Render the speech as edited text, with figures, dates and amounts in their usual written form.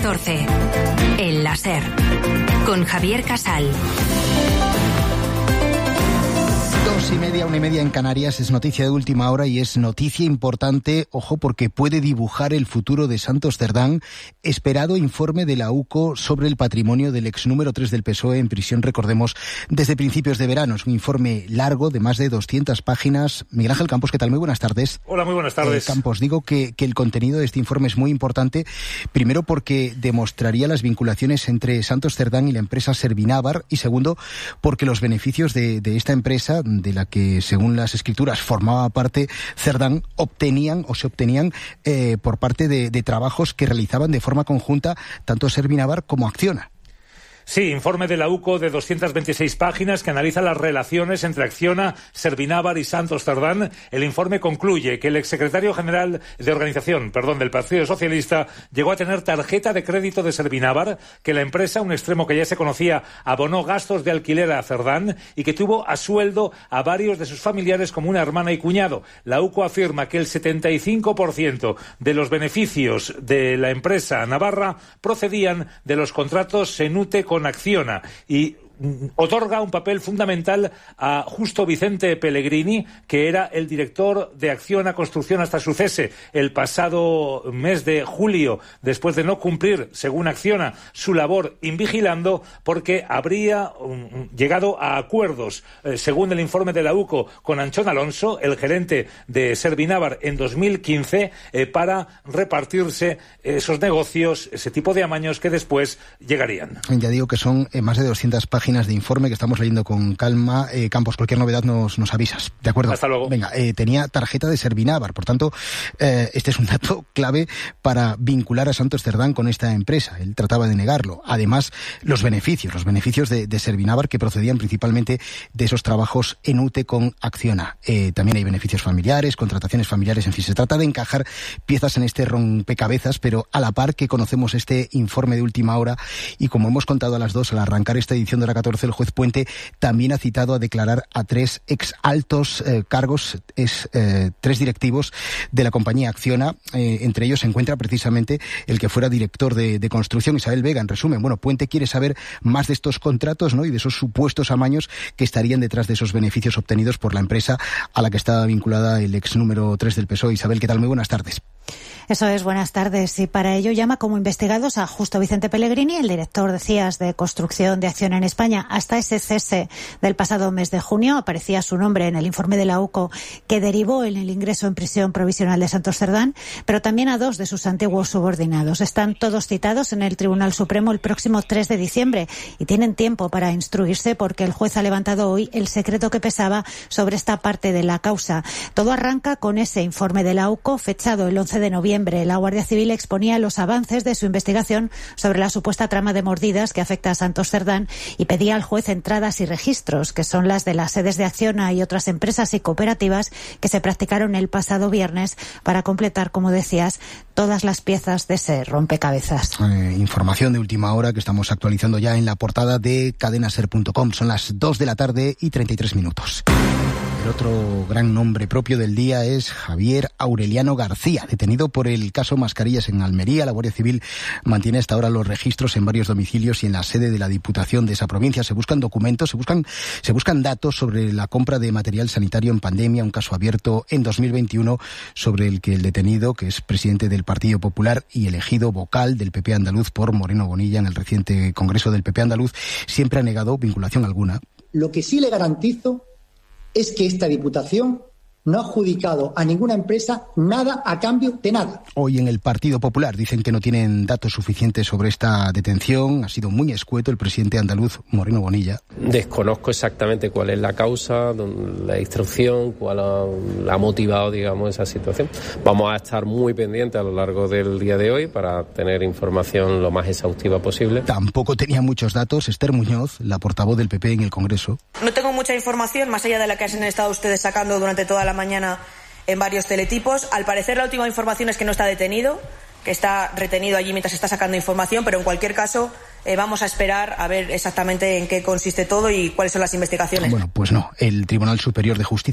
14. El láser. Con Javier Casal. 2:30, 1:30 en Canarias, es noticia de última hora y es noticia importante, ojo, porque puede dibujar el futuro de Santos Cerdán. Esperado informe de la UCO sobre el patrimonio del ex número 3 del PSOE en prisión, recordemos, desde principios de verano. Es un informe largo de más de 200 páginas. Miguel Ángel Campos, ¿qué tal? Muy buenas tardes. Hola, muy buenas tardes. Campos, digo que el contenido de este informe es muy importante, primero porque demostraría las vinculaciones entre Santos Cerdán y la empresa Servinávar, y segundo, porque los beneficios de esta empresa, de la que según las escrituras formaba parte Cerdán, se obtenían por parte de trabajos que realizaban de forma conjunta tanto Servinávar como Acciona. Sí, informe de la UCO de 226 páginas que analiza las relaciones entre Acciona, Servinávar y Santos Cerdán. El informe concluye que el exsecretario general de organización, del Partido Socialista, llegó a tener tarjeta de crédito de Servinávar, que la empresa, un extremo que ya se conocía, abonó gastos de alquiler a Cerdán y que tuvo a sueldo a varios de sus familiares como una hermana y cuñado. La UCO afirma que el 75% de los beneficios de la empresa navarra procedían de los contratos Senute con Acciona y otorga un papel fundamental a Justo Vicente Pellegrini, que era el director de Acciona Construcción hasta su cese el pasado mes de julio, después de no cumplir, según Acciona, su labor invigilando, porque habría llegado a acuerdos, según el informe de la UCO, con Anchón Alonso, el gerente de Servinávar, en 2015, para repartirse esos negocios, ese tipo de amaños que después llegarían. Ya digo que son más de 200 páginas de informe que estamos leyendo con calma. Campos, cualquier novedad nos avisas, ¿de acuerdo? Hasta luego. Venga, tenía tarjeta de Servinávar, por tanto, este es un dato clave para vincular a Santos Cerdán con esta empresa. Él trataba de negarlo. Además, los beneficios de Servinávar, que procedían principalmente de esos trabajos en UTE con Acciona. También hay beneficios familiares, contrataciones familiares, en fin, se trata de encajar piezas en este rompecabezas, pero a la par que conocemos este informe de última hora, y como hemos contado a las 2 al arrancar esta edición de la 14, el juez Puente también ha citado a declarar a 3 ex altos cargos, 3 directivos de la compañía Acciona. Entre ellos se encuentra precisamente el que fuera director de construcción, Isabel Vega. En resumen, Puente quiere saber más de estos contratos, ¿no?, y de esos supuestos amaños que estarían detrás de esos beneficios obtenidos por la empresa a la que está vinculada el ex número 3 del PSOE. Isabel, ¿qué tal? Muy buenas tardes. Eso es, buenas tardes. Y para ello llama como investigados a Justo Vicente Pellegrini, el director, decías, de construcción de Acciona en España. Hasta ese cese del pasado mes de junio aparecía su nombre en el informe de la UCO que derivó en el ingreso en prisión provisional de Santos Cerdán, pero también a 2 de sus antiguos subordinados. Están todos citados en el Tribunal Supremo el próximo 3 de diciembre y tienen tiempo para instruirse porque el juez ha levantado hoy el secreto que pesaba sobre esta parte de la causa. Todo arranca con ese informe de la UCO fechado el 11 de noviembre. La Guardia Civil exponía los avances de su investigación sobre la supuesta trama de mordidas que afecta a Santos Cerdán y pedía al juez entradas y registros, que son las de las sedes de Acciona y otras empresas y cooperativas que se practicaron el pasado viernes para completar, como decías, todas las piezas de ese rompecabezas. Información de última hora que estamos actualizando ya en la portada de cadenaser.com. Son las 2 de la tarde y 33 minutos. El otro gran nombre propio del día es Javier Aureliano García, detenido por el caso Mascarillas en Almería. La Guardia Civil mantiene hasta ahora los registros en varios domicilios y en la sede de la Diputación de esa provincia. Se buscan documentos, se buscan datos sobre la compra de material sanitario en pandemia, un caso abierto en 2021 sobre el que el detenido, que es presidente del Partido Popular y elegido vocal del PP andaluz por Moreno Bonilla en el reciente Congreso del PP andaluz, siempre ha negado vinculación alguna. Lo que sí le garantizo es que esta Diputación no ha adjudicado a ninguna empresa nada a cambio de nada. Hoy en el Partido Popular dicen que no tienen datos suficientes sobre esta detención. Ha sido muy escueto el presidente andaluz Moreno Bonilla. Desconozco exactamente cuál es la causa, la instrucción, cuál ha motivado, digamos, esa situación. Vamos a estar muy pendientes a lo largo del día de hoy para tener información lo más exhaustiva posible. Tampoco tenía muchos datos Esther Muñoz, la portavoz del PP en el Congreso. No tengo mucha información, más allá de la que han estado ustedes sacando durante toda la mañana en varios teletipos. Al parecer la última información es que no está detenido, que está retenido allí mientras está sacando información, pero en cualquier caso vamos a esperar a ver exactamente en qué consiste todo y cuáles son las investigaciones. Bueno, pues no. El Tribunal Superior de Justicia